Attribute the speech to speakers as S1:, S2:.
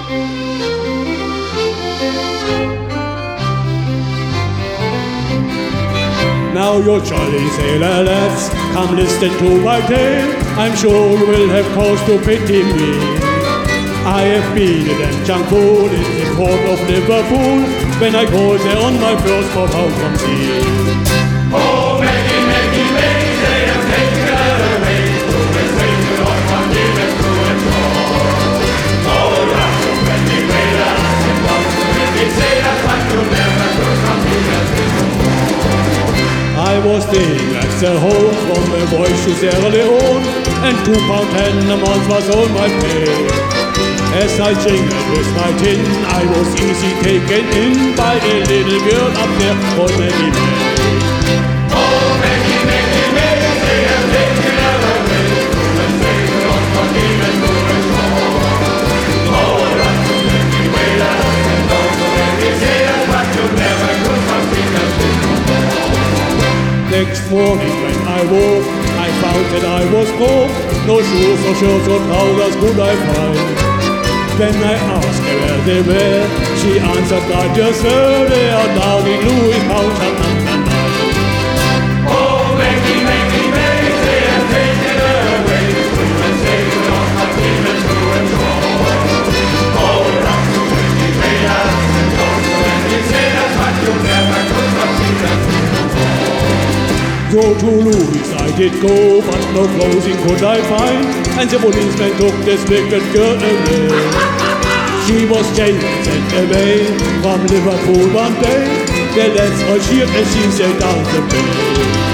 S1: Now you're jolly sailor lads, come listen to my tale. I'm sure you will have cause to pity me. I have been a damn junk fool in the port of Liverpool, when I called there on my first boat out from sea.
S2: Oh, Maggie, Maggie, Maggie, they have taken her away to the Saint Lord from David to and shore. Oh, rough and friendly whalers and dogs and friendly sailors, but you never could compete us with no more.
S1: I was staying at their home from a voyage to Sierra Leone, and £2.10 a month was all my pay. As I jingled with my tin, I was easy taken in by a little girl up there called Maggie May.
S2: Oh, Maggie, Maggie, Maggie, they have taken her away to the Saint Lord from David to and shore. Oh, rough and friendly whalers and dogs and friendly sailors, but you never could compete us with no more.
S1: Next morning when I woke, I found that I was broke. No shoes or shirts or trousers could I find. Then I asked her where they were. She answered, "God, yes sir, they are down in Louis Mountain number 9.
S2: Oh, Maggie, Maggie, Maggie, they have taken her away to the Saint Lord from David to and shore. Oh, rough and friendly whalers and dogs and friendly sailors, but you never could compete us with no more.
S1: So to Louis I did go, but no clothing could I find, and the policeman took this wicked girl away. She was jailed and sent away from Liverpool one day. The lads all cheered as she sailed down the bay.